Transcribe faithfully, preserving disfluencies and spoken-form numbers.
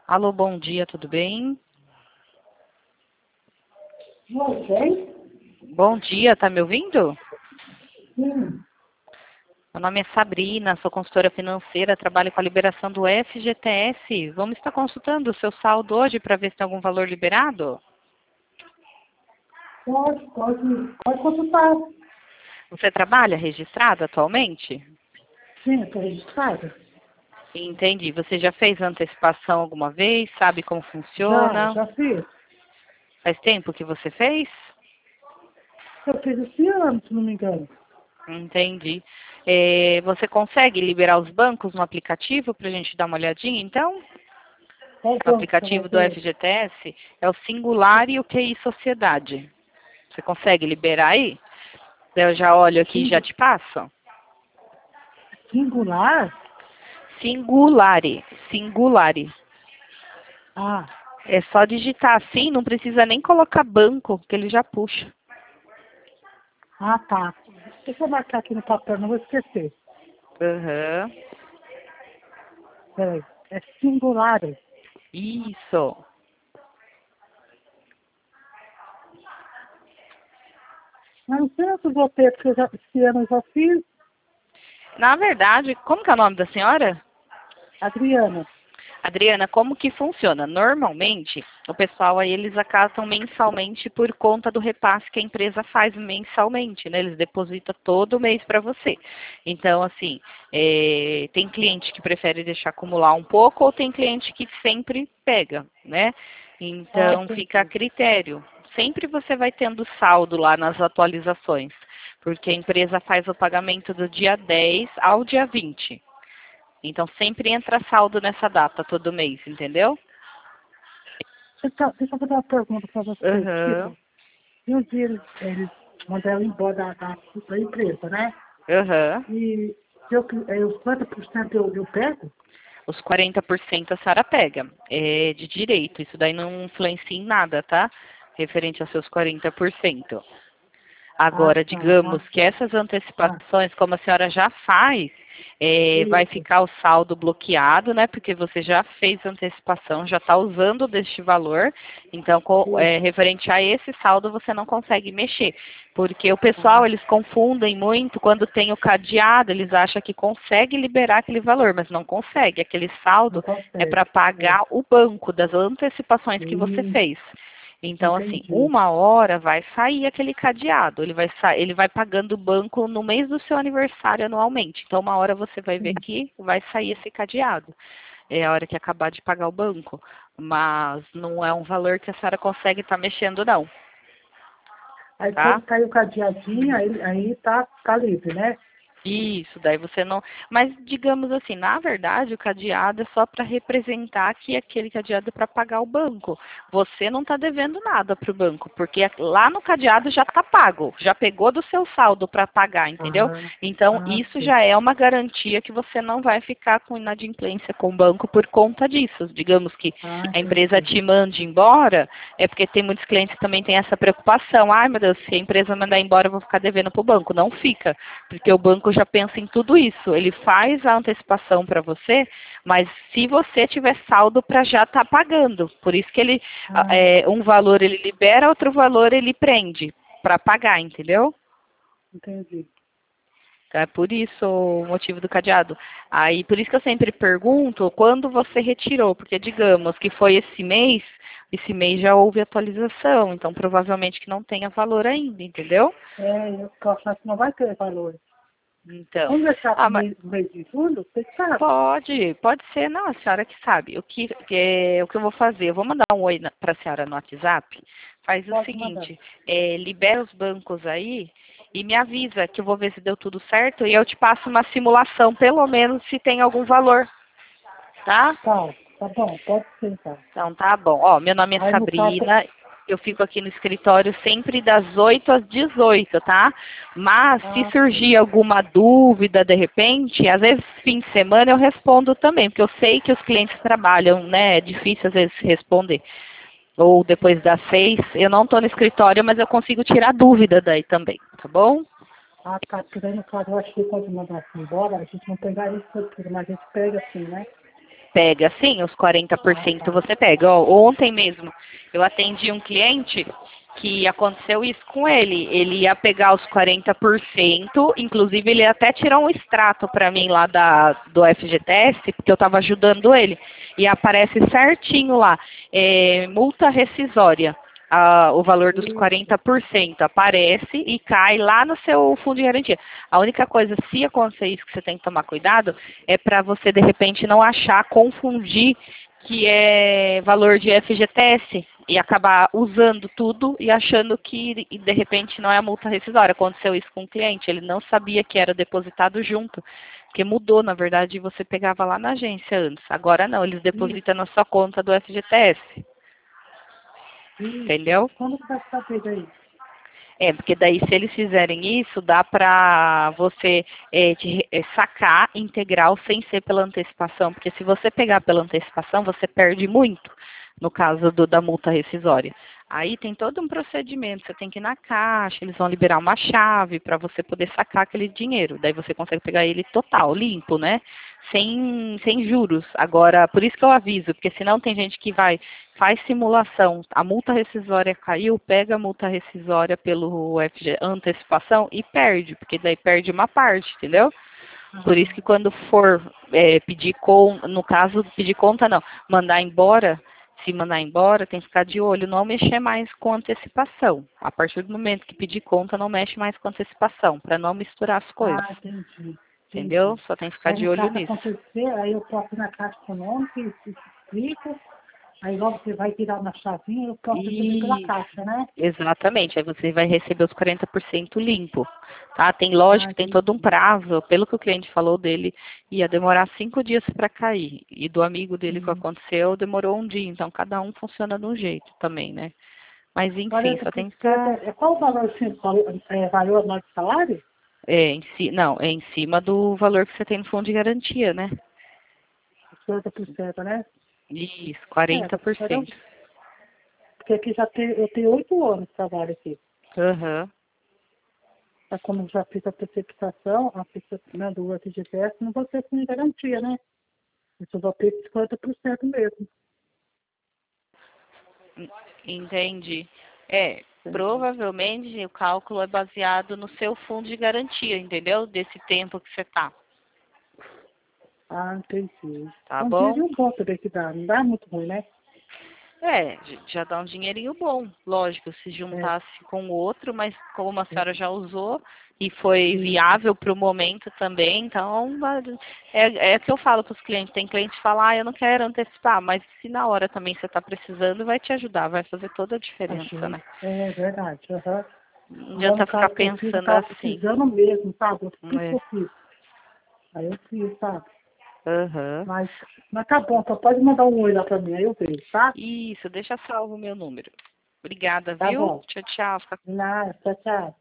Alô, bom dia, tudo bem? Você? Bom dia, tá me ouvindo? Sim. Meu nome é Sabrina, sou consultora financeira, trabalho com a liberação do F G T S. Vamos estar consultando o seu saldo hoje para ver se tem algum valor liberado? Pode, pode, pode consultar. Você trabalha registrado atualmente? Sim, estou registrada. Entendi. Você já fez antecipação alguma vez? Sabe como Já, funciona? já fiz. Faz tempo que você fez? Eu fiz esse ano, se não me engano. Entendi. Eh, você consegue liberar os bancos no aplicativo para a gente dar uma olhadinha, então? Qual O banco você vai aplicativo do ver? F G T S é o Singular e o Q I Sociedade. Você consegue liberar aí? Eu já olho aqui e já Singu- te passo. Singular? Singulare. Singulare. Ah, É só digitar assim, não precisa nem colocar banco, que ele já puxa. ah, tá. Deixa eu marcar aqui no papel, não vou esquecer. Aham. Peraí. É singular. Isso. Mas não sei se eu vou ter, porque eu já, esse ano eu já fiz. Na verdade, como que é o nome da senhora? Adriana. Adriana, como que funciona? Normalmente, o pessoal aí, eles acatam mensalmente por conta do repasse que a empresa faz mensalmente, né? Eles depositam todo mês para você. Então, assim, é, tem cliente que prefere deixar acumular um pouco ou tem cliente que sempre pega, né? Ah, Então, fica a entendi. critério. Sempre você vai tendo saldo lá nas atualizações, porque a empresa faz o pagamento do dia dez ao dia vinte. Então, sempre entra saldo nessa data, todo mês, entendeu? Deixa, eu- deixa eu fazer uma pergunta para você. Aham, Tipo, e um dia eles, eles mandaram embora da, da, da empresa, né? aham. E se eu, eu, quanto por cento eu, eu pego? Os quarenta por cento a Sara pega. É de direito. Isso daí não influencia em nada, tá? Referente aos seus quarenta por cento. Ah, Agora, tá. digamos Ah, que essas ah, antecipações, como a senhora já faz, é, vai isso. ficar o saldo bloqueado, né? Porque você já fez antecipação, já está usando deste valor. Então, co- é, Isso. referente a esse saldo, você não consegue mexer. Porque o pessoal, Ah, eles confundem muito quando tem o cadeado, eles acham que consegue liberar aquele valor, mas não consegue. Aquele não saldo é consegue. para É. pagar o banco das antecipações que você Isso. fez. Então, assim, Entendi. uma hora vai sair aquele cadeado. Ele vai, sa ele vai pagando o banco no mês do seu aniversário anualmente. Então, uma hora você vai ver Sim. que vai sair esse cadeado. É a hora que acabar de pagar o banco. Mas não é um valor que a senhora consegue estar mexendo, não. Aí Tá? quando cai o cadeadinho, aí, aí tá, tá livre, né? Isso, daí você não. Mas digamos assim, na verdade, o cadeado é só para representar que aquele cadeado é para pagar o banco. Você não está devendo nada para o banco, porque lá no cadeado já está pago, já pegou do seu saldo para pagar, entendeu? Ah, Então, ah, isso sim. já é uma garantia que você não vai ficar com inadimplência com o banco por conta disso. Digamos que Ah, a empresa entendi. te mande embora, é porque tem muitos clientes que também têm essa preocupação. Ai, meu Deus, se a empresa mandar embora, eu vou ficar devendo para o banco. Não fica, porque o banco já pensa em tudo isso. Ele faz a antecipação para você, mas se você tiver saldo para já estar pagando. Por isso que ele, Ah, é, um valor ele libera, outro valor ele prende para pagar, entendeu? entendi. É por isso o motivo do cadeado. Aí, por isso que eu sempre pergunto quando você retirou, porque digamos que foi esse mês, esse mês já houve atualização, então provavelmente que não tenha valor ainda, entendeu? É, eu acho que não vai ter valor. Então, Vamos deixar ah, para o mas mês, mês de julho? Você sabe? pode, pode ser, não, a senhora que sabe. O que, que é, o que eu vou fazer? Eu vou mandar um oi para a senhora no WhatsApp. Faz o Pode mandar. seguinte, é, libera os bancos aí e me avisa que eu vou ver se deu tudo certo e eu te passo uma simulação, pelo menos se tem algum valor, tá? Tá, tá bom, pode ser então. Então tá bom. Ó, meu nome é Aí no caso, Sabrina. Eu fico aqui no escritório sempre das oito às dezoito, tá? Mas se ah, sim. surgir alguma dúvida de repente, às vezes fim de semana eu respondo também, porque eu sei que os clientes trabalham, né? É difícil às vezes responder. Ou depois das seis, eu não estou no escritório, mas eu consigo tirar dúvida daí também, tá bom? Ah, tá, porque daí no caso eu acho que quando mandar assim embora, a gente não pegaria isso tudo, mas a gente pega assim, né? Pega sim, os quarenta por Ah, cento tá. você pega. Ó, ontem mesmo eu atendi um cliente que aconteceu isso com ele. Ele ia pegar os quarenta por cento, inclusive ele até tirou um extrato para mim lá da, do F G T S, porque eu estava ajudando ele. E aparece certinho lá, é, multa rescisória. Ah, o valor dos quarenta por cento aparece e cai lá no seu fundo de garantia. A única coisa, se acontecer isso, que você tem que tomar cuidado, é para você, de repente, não achar, confundir que é valor de F G T S e acabar usando tudo e achando que, de repente, não é a multa rescisória. Aconteceu isso com o cliente, ele não sabia que era depositado junto, porque mudou, na verdade, você pegava lá na agência antes. Agora não, eles depositam na sua conta do F G T S. Isso. Entendeu? Quando que vai saber daí? É, porque daí se eles fizerem isso, dá para você é, te, é, sacar integral sem ser pela antecipação, porque se você pegar pela antecipação, você perde muito, no caso do, da multa rescisória. Aí tem todo um procedimento, você tem que ir na caixa, eles vão liberar uma chave para você poder sacar aquele dinheiro. Daí você consegue pegar ele total, limpo, né? Sem, sem juros. Agora, por isso que eu aviso, porque senão tem gente que vai, faz simulação, a multa rescisória caiu, pega a multa rescisória pelo F G, antecipação e perde, porque daí perde uma parte, entendeu? Por isso que quando for é, pedir conta, no caso, pedir conta não, mandar embora, se mandar embora, tem que ficar de olho, não mexer mais com antecipação. A partir do momento que pedir conta, não mexe mais com antecipação, para não misturar as coisas. Ah, entendi. Entendeu? Entendi. Só tem que ficar Aí de no olho caso nisso. acontecer, aí eu posso ir na caixa econômica e se explica, aí logo você vai tirar na chavinha, eu posso receber pela E caixa, né? exatamente, aí você vai receber os quarenta por cento limpo, tá? Tem Ah, lógico, tem entendi. todo um prazo, pelo que o cliente falou dele, ia demorar cinco dias para cair. E do amigo dele que Hum. aconteceu, demorou um dia, então cada um funciona de um jeito também, né? Mas enfim, quarenta só por tem que cento ficar é, é qual o valor, assim, valor, é, valor anual de salário? é, em si, não, é em cima do valor que você tem no fundo de garantia, né? cinquenta por cento, né? Isso, É, quarenta tá por ficando- cento. porque aqui já tem, eu tenho oito anos de trabalho aqui. Aham. Tá, como eu já fiz a precipitação, a precip- né, do F G T S, não vou ter com garantia, né? Eu só vou ter cinquenta por cento mesmo. Entendi. É, Entendeu? provavelmente o cálculo é baseado no seu fundo de garantia, entendeu? Desse tempo que você tá, Ah, entendi. tá É um bom? dinheirinho bom também que dá, não dá muito ruim, né? É, j- já dá um dinheirinho bom, lógico, se É, juntasse com o outro, mas como a senhora já usou e foi isso. viável para o momento também, então é, é o que eu falo para os clientes. Tem cliente que fala, ah, eu não quero antecipar, mas se na hora também você está precisando, vai te ajudar, vai fazer toda a diferença, Achei. né? É verdade. Aham. Não Agora, adianta no ficar caso que eu fiz, eu pensando tava assim. precisando mesmo, sabe? Por isso que É. eu fiz. Aí eu fiz, sabe? Aham. Mas, mas tá bom, só pode mandar um oi lá pra mim, aí eu vejo, tá? Isso, deixa salvo o meu número. Obrigada, Tá viu? bom. Tchau, tchau. Fica Nada, tchau, tchau.